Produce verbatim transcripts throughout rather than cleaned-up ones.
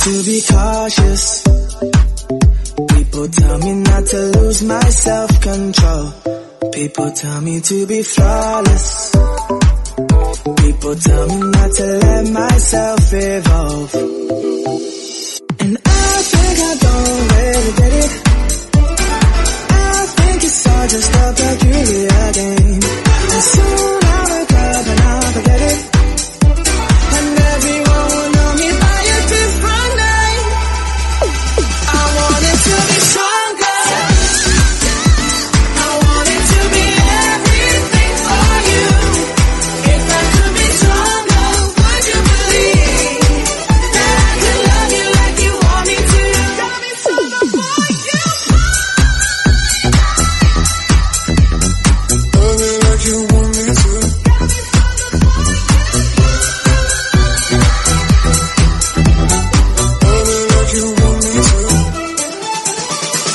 to be cautious. People tell me not to lose my self-control. People tell me to be flawless. People tell me not to let myself evolve. And I think I don't really get it. I think it's all just a peculiar game. And soon I'll wake up and I'll forget it. And everyone will know me by a different name. I want it to be stronger. I want it to be everything for you. If I could be stronger, would you believe that I could love you like you want me to? Got me stronger for you. Love me like you want me to.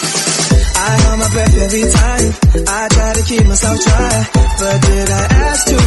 Every time I try to keep myself dry, but did I ask too